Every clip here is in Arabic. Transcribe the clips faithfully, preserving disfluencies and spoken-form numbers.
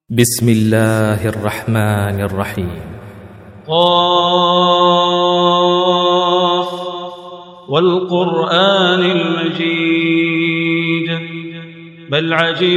بسم الله الرحمن الرحيم. قاف والقرآن المجيد بل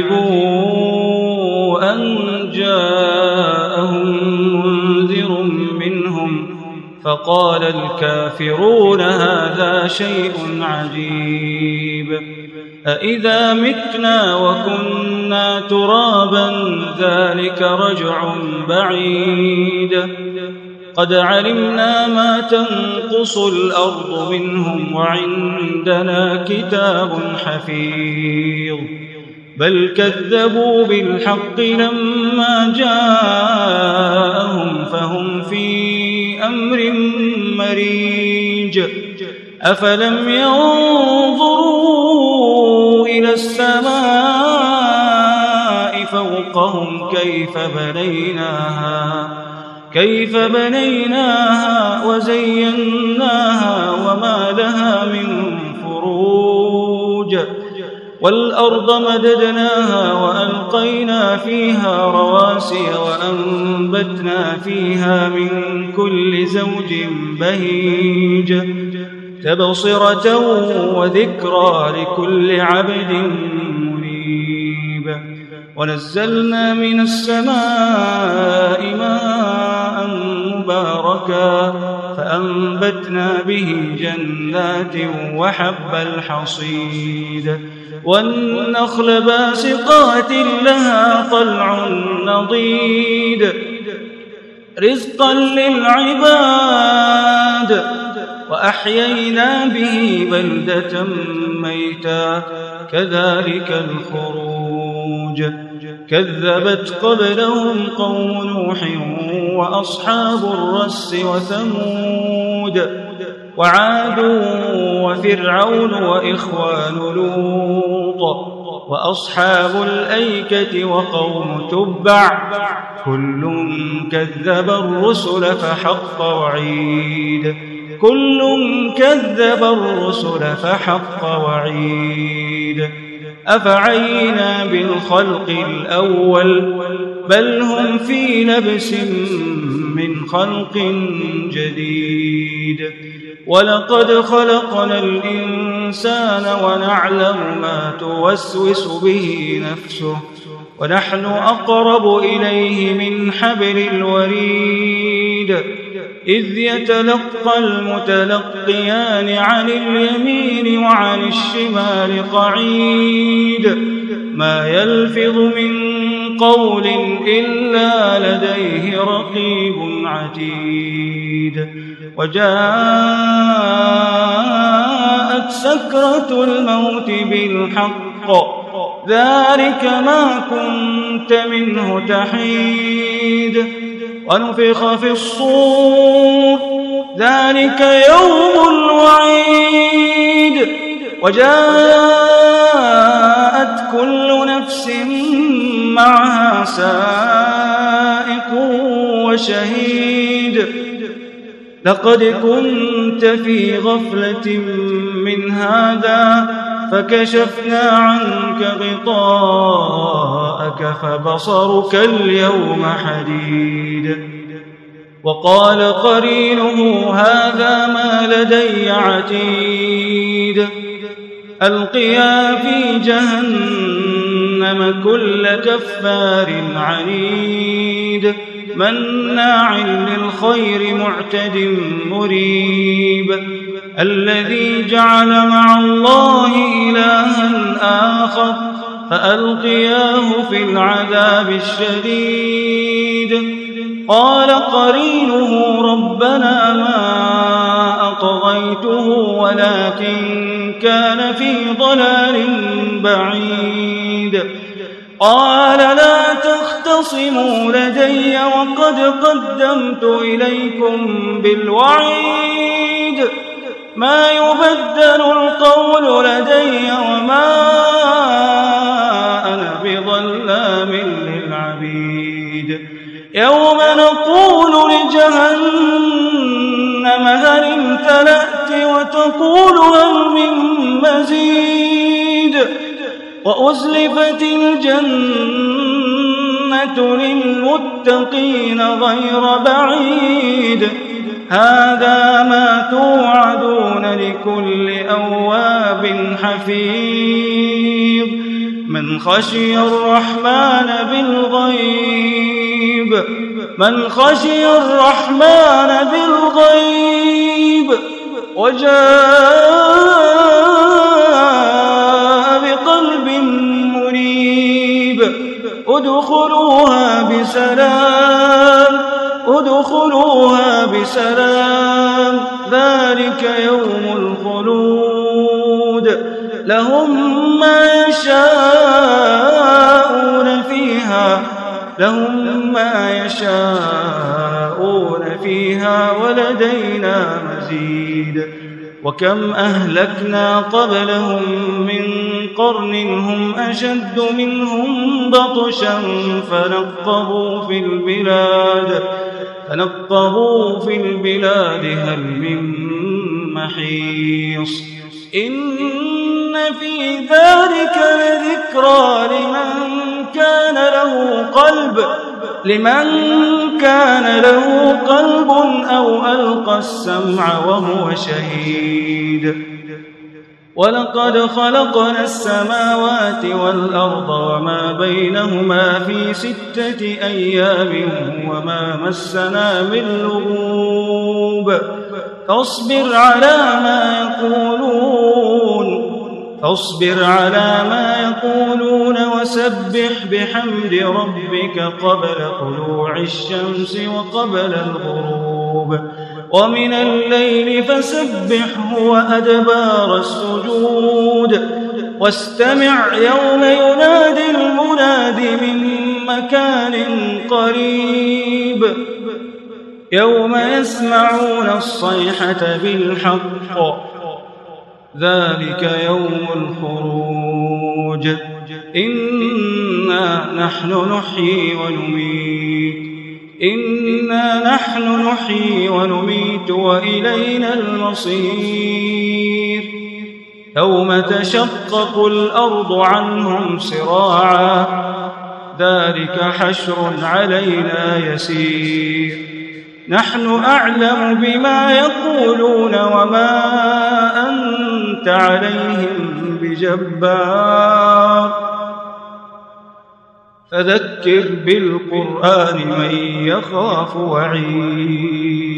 عجبوا أن جاءهم منذر منهم فقال الكافرون هذا شيء عجيب أإذا متنا وكنا ترابا ذلك رجع بعيد قد علمنا ما تنقص الأرض منهم وعندنا كتاب حفيظ بل كذبوا بالحق لما جاءهم فهم في أمر مريج أفلم ينظروا إلى السماء فوقهم كيف بنيناها كيف بنيناها وزيناها وما لها من فروج والأرض مددناها وألقينا فيها رواسي وأنبتنا فيها من كل زوج بهيج تبصرة وذكرى لكل عبد منيب ونزلنا من السماء ماء مباركا فأنبتنا به جنات وحب الحصيد والنخل باسقات لها طلع نضيد رزقا للعباد وأحيينا به بلدة ميتا كذلك الخروج كذبت قبلهم قوم نوح وأصحاب الرس وثمود وعاد وفرعون وإخوان لوط وأصحاب الأيكة وقوم تبع كل كذب الرسل فحق وعيد كل كذب الرسل فحق وعيد أفعينا بالخلق الأول بل هم في لبس من خلق جديد ولقد خلقنا الإنسان ونعلم ما توسوس به نفسه ونحن أقرب إليه من حبل الوريد إذ يتلقى المتلقيان عن اليمين وعن الشمال قعيد ما يلفظ من قول إلا لديه رقيب عتيد وجاءت سكرة الموت بالحق ذلك ما كنت منه تحيد ونفخ في الصور ذلك يوم الوعيد وجاءت كل نفس معها سائق وشهيد لقد كنت في غفلة من هذا فكشفنا عنك غطاءك فبصرك اليوم حديد وقال قرينه هذا ما لدي عتيد ألقيا في جهنم كل كفار عنيد مناع للخير معتد مريب الذي جعل مع الله إلها آخر فألقياه في العذاب الشديد قال قرينه ربنا ما أطغيته ولكن كان في ضلال بعيد قال لا تختصموا لدي وقد قدمت إليكم بالوعيد ما يبدل القول لدي وما أنا بظلام للعبيد يوم نقول لجهنم هل امتلأت وتقول هل من مزيد وأزلفت الجنة للمتقين غير بعيد هذا ما توعدون لكل أواب حفيظ من خشي الرحمن بالغيب من خشي الرحمن بالغيب وجاء بقلب منيب ادخلوها بسلام ادخلوها بسلام ذلك يوم الخلود لهم ما يشاءون فيها لهم ما يشاءون فيها ولدينا مزيد وكم أهلكنا قبلهم من قرن هم أشد منهم بطشا فنقبوا في البلاد فنقبوا في البلاد هل من محيص إن في ذلك لذكرى لمن كان له قلب لمن كان له قلب أو ألقى السمع وهو شهيد ولقد خلقنا السماوات والأرض وما بينهما في ستة أيام وما مسنا من لغوب فاصبر على ما يقولون فاصبر على ما يقولون وسبح بحمد ربك قبل طلوع الشمس وقبل الغروب ومن الليل فسبحه وأدبار السجود واستمع يوم ينادي المناد من مكان قريب يوم يسمعون الصيحة بالحق ذلك يوم الخروج إنا نحن نحيي ونميت إنا نحن نحيي ونميت وإلينا المصير يوم تشقق الأرض عنهم سراعا ذلك حشر علينا يسير نحن أعلم بما يقولون وما أنت عليهم بجبار فذكر بالقرآن من يخاف وعيد